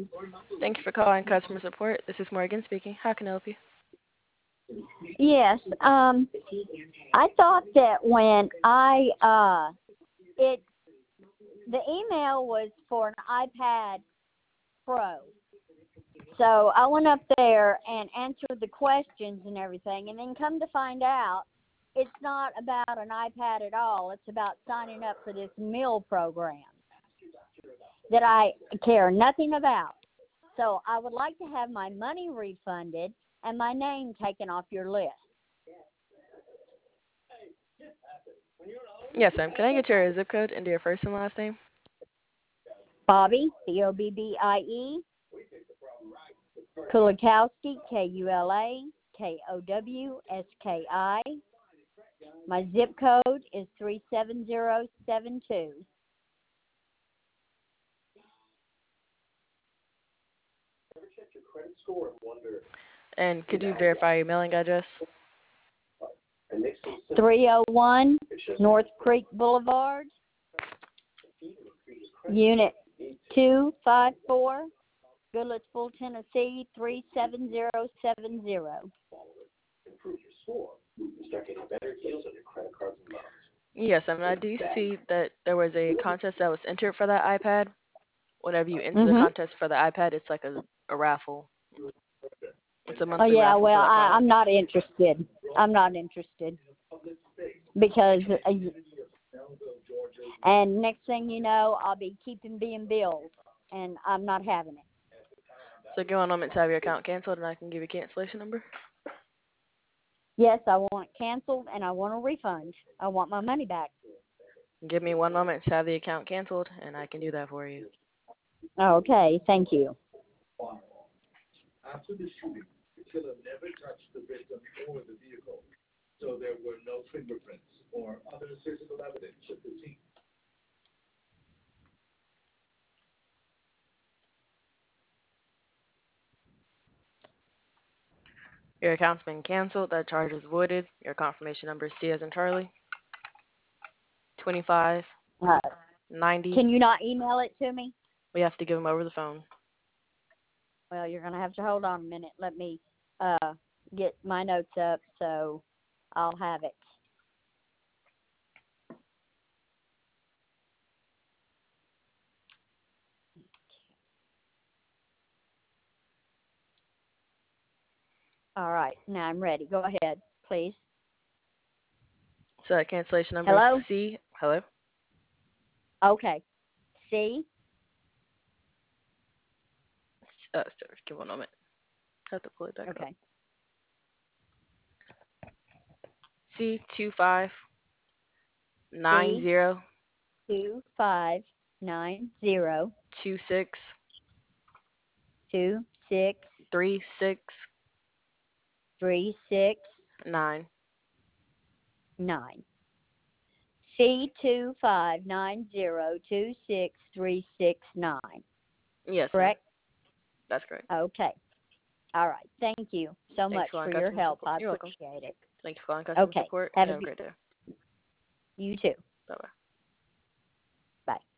Thank you for calling customer support. This is Morgan speaking. How can I help you? Yes. I thought that when it the email was for an iPad Pro. So I went up there and answered the questions and everything, and then come to find out it's not about an iPad at all. It's about signing up for this meal program that I care nothing about. So I would like to have my money refunded and my name taken off your list. Yes, ma'am. Can I get your zip code and your first and last name? Bobby, Bobbie, Kulikowski, Kulakowski. My zip code is 37072. And could you verify your mailing address? 301 North Creek Boulevard, Unit 254, Goodlettsville, Tennessee 37070. Yes, I mean, I do see that there was a contest that was entered for that iPad. Whenever you enter the Mhm. contest for the iPad, it's like a raffle. It's a Oh monthly yeah, raffle for well that I'm product. not interested. I'm not interested because and next thing you know, I'll be being billed, and I'm not having it. So give me one moment to have your account canceled, and I can give you a cancellation number. Yes, I want it canceled, and I want a refund. I want my money back. Give me one moment to have the account canceled, and I can do that for you. Okay, thank you. After the shooting, the killer never touched the victim or the vehicle, so there were no fingerprints or other physical evidence at the scene. Your account's been canceled. That charge is voided. Your confirmation number is C as in Charlie. 25 Uh, 90. can you not email it to me? We have to give them over the phone. Well, you're going to have to hold on a minute. Let me uh, get my notes up so I'll have it. All right, now I'm ready. Go ahead, please. So that cancellation number is Hello? C. Hello? Okay. C? Sorry, give me one moment. I have to pull it back up. Okay. C 25 C 90 2590 26 36 9. C2590263669. Yes, ma'am. Correct? That's correct. Okay. All right. Thank you so Thanks much for calling for your customer help. support. I You're welcome. appreciate it. Thank you for calling customer Okay. support, and Have a have a good great day. you too. Bye bye. Bye.